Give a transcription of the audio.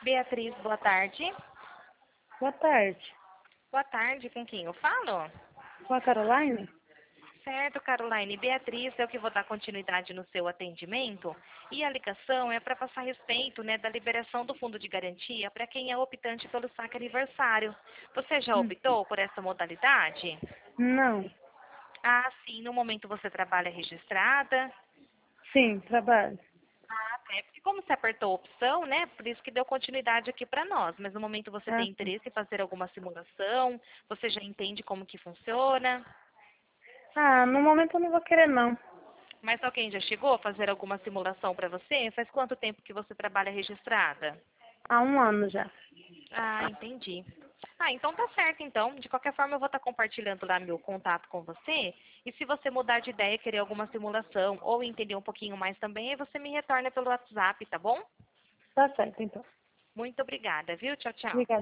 Beatriz, boa tarde. Boa tarde. Boa tarde, com quem eu falo? Com a Caroline? Certo, Caroline. Beatriz, eu que vou dar continuidade no seu atendimento. E a ligação é para passar a respeito, né, da liberação do fundo de garantia para quem é optante pelo saque aniversário. Você já optou por essa modalidade? Não. Ah, sim. No momento você trabalha registrada. Sim, trabalho. Ah, é porque como você apertou a opção, né? Por isso que deu continuidade aqui para nós. Mas no momento você Ah, tem sim. interesse em fazer alguma simulação? Você já entende como que funciona? No momento eu não vou querer, não. Mas alguém já chegou a fazer alguma simulação para você? Faz quanto tempo que você trabalha registrada? Há um ano já. Ah, entendi. Ah, então tá certo, então. De qualquer forma, eu vou estar compartilhando lá meu contato com você. E se você mudar de ideia, querer alguma simulação ou entender um pouquinho mais também, aí você me retorna pelo WhatsApp, tá bom? Tá certo, então. Muito obrigada, viu? Tchau, tchau. Obrigada.